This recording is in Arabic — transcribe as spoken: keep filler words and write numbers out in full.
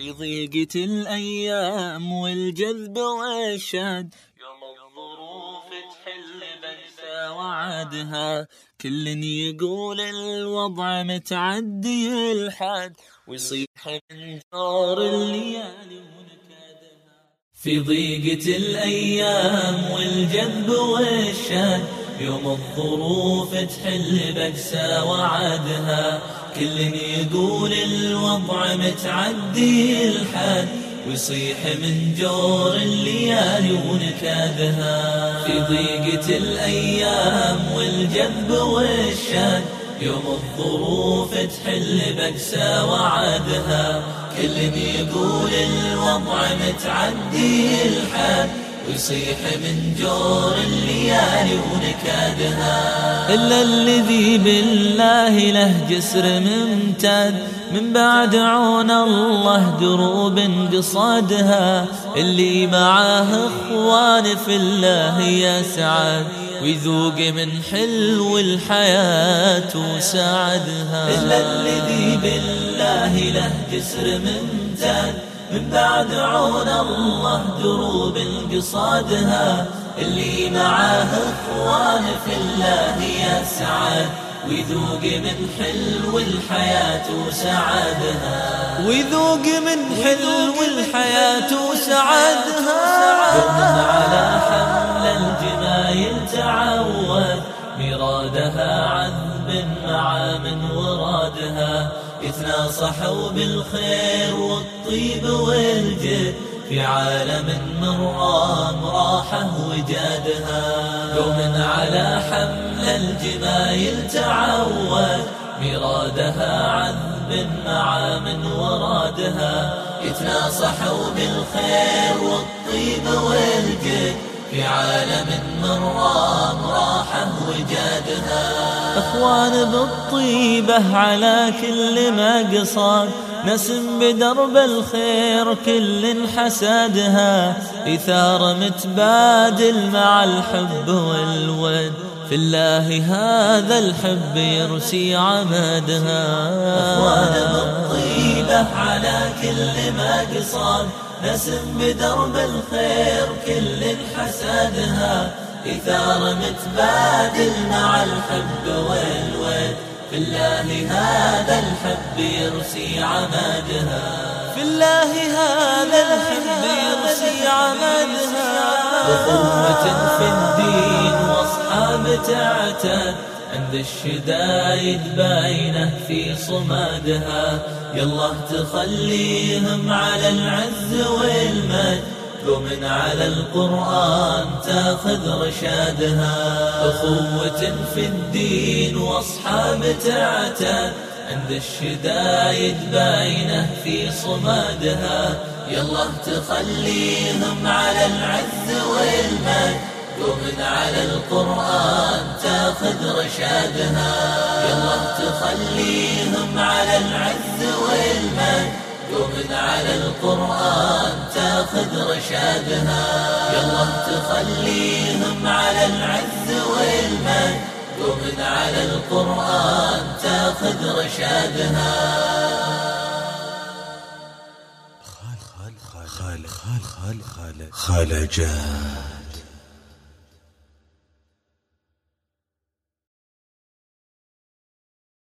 في ضيقة الأيام والجذب والشاد، يوم الظروف تحل بأسى وعادها، كل يقول الوضع متعدي الحاد، ويصيح من جور الليالي ونكادها. في ضيقة الأيام والجذب والشاد، يوم الظروف تحل بأسى وعادها، كل يقول الوضع متعدي الحاد، ويصيح من جور الليالي ونكادها. في ضيقة الأيام والجذب والشاد، يوم الظروف تحل بأسى وعادها، كل يقول الوضع متعدي الحاد، ويصيح من جور الليالي ونكادها. إلا الذي بالله له جسر ممتد، من بعد عون الله دروب قصادها، اللي معاه اخوان في الله يسعد، ويذوق من حلو الحياة وسعدها. إلا الذي بالله له جسر ممتد، من بعد عون الله دروب قصادها، اللي معاه اخوان في الله يسعد، ويذوق من حلو الحياة وسعادها. ويذوق من حلو الحياة وسعادها. يوم على حمل الجمايل تعود، مرادها عذب مع من ورادها، يتناصحوا بالخير والطيب والجد، في عالم مرام راحة وجادها. يوم على حمل الجمايل تعود، مرادها عذب مع من ورادها، يتناصحوا بالخير والطيب والجد، في عالم مرام راحة وجادها. اخوان بالطيبة على كل ما قصاد، نسم بدرب الخير كل حسادها، إثار متبادل مع الحب والود، في الله هذا الحب يرسي عمادها. اخوان بالطيبة على كل ما قصاد، نسم بدرب الخير كل حسادها، إثار متبادل مع الحب والود، في الله هذا الحب يرسي عمادها. في الله هذا الحب يرسي عمادها. أخوة في الدين وأصحاب تعتاد، عند الشدايد باينة في صمادها، يالله تخليهم على العز والمجد، ومن على القرآن تاخذ رشادها. أخوة في الدين وأصحاب تعتاد، عند الشدايد باينة في صمادها، يالله تخليهم على العز والمجد، ومن على القرآن تاخذ رشادها. يالله تخليهم على العز والمجد، ومن على القرآن تاخذ رشادها. يالله تخليهم على العز والمجد، ومن على القرآن تاخذ رشادها. خال خال خال خال خال خال خال خال جان.